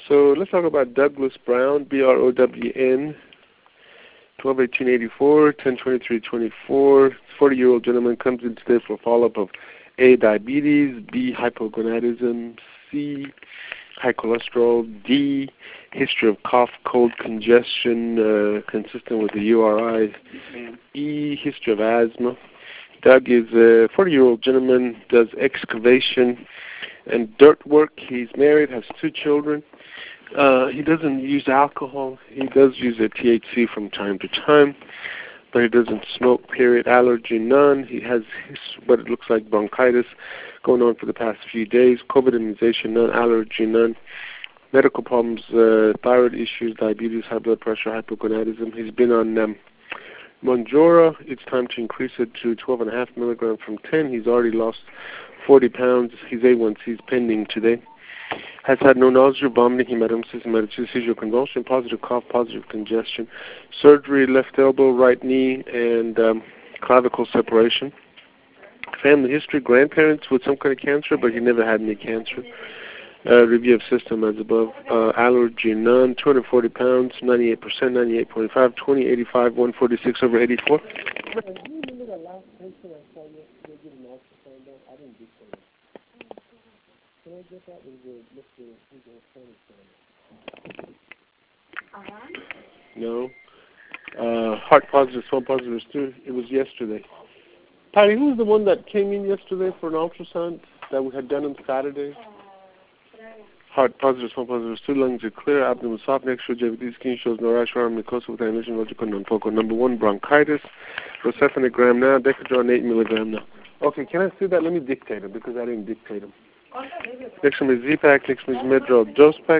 So let's talk about Douglas Brown, BROWN, 12/18/84, 10/23/24. 40-year-old gentleman comes in today for a follow-up of A, diabetes, B, hypogonadism, C, high cholesterol, D, history of cough, cold, congestion, consistent with the URI, E, history of asthma. Doug is a 40-year-old gentleman, does excavation and dirt work. He's married, has 2 children. He doesn't use alcohol. He does use a THC from time to time, but he doesn't smoke, period. Allergy, none. He has what it looks like bronchitis going on for the past few days. COVID immunization, none. Allergy, none. Medical problems, thyroid issues, diabetes, high blood pressure, hypogonadism. He's been on Monjora. It's time to increase it to 12.5 milligrams from 10. He's already lost 40 pounds. His A1C is pending today. Has had no nausea, vomiting, hematemesis, hematocrit, seizure, convulsion, positive cough, positive congestion, surgery, left elbow, right knee, and clavicle separation. Family history, grandparents with some kind of cancer, but he never had any cancer. Review of system as above. Allergy, none. 240 pounds, 98%, 98.5, 2085, 146 over 84. No. Heart positive, small positives too. It was yesterday. Patty, who was the one that came in yesterday for an ultrasound that we had done on Saturday? Heart positive, small positives, 2 lungs are clear, abdomen soft, next to JVD skin shows no rash around mucosa with animation, logical non-focal. Number 1, bronchitis, rocephanegram now, Decadron 8 milligram now. Okay, can I see that? Let me dictate it because I didn't dictate them. Next one is Z-Pack, next one is Medrol Dose-Pack.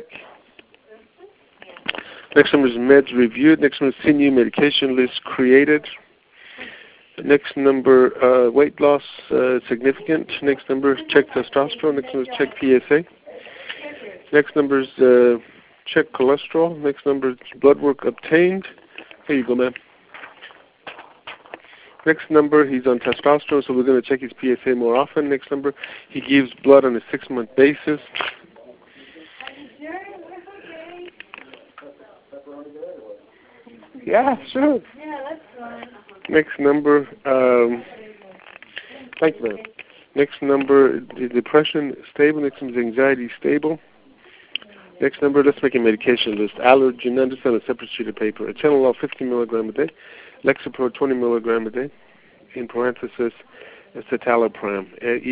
Next one is meds reviewed, next one is CNU medication list created. Next number, weight loss significant. Next number, check testosterone. Next one is check PSA. Next number is check cholesterol. Next number is blood work obtained. Here you go, ma'am. Next number, he's on testosterone, so we're going to check his PSA more often. Next number, he gives blood on a 6-month basis. Yeah, sure. Yeah, that's fine. Next number, thank you, ma'am. Next number, the depression stable. Next number is anxiety stable. Next number, let's make a medication list. Allergy, none, just on a separate sheet of paper. Atenolol, 50 milligram a day. Lexapro, 20 milligram a day. In parenthesis, escitalopram,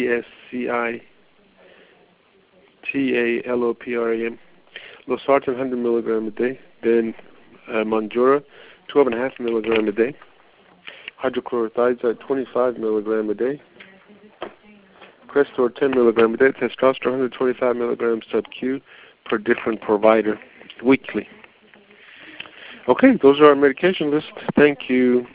escitalopram. Losartan, 100 milligram a day. Then Monjora, 12.5 milligram a day. Hydrochlorothiazide, 25 milligram a day. Crestor, 10 milligram a day. Testosterone, 125 milligrams sub-Q per different provider weekly. Okay, those are our medication lists. Thank you.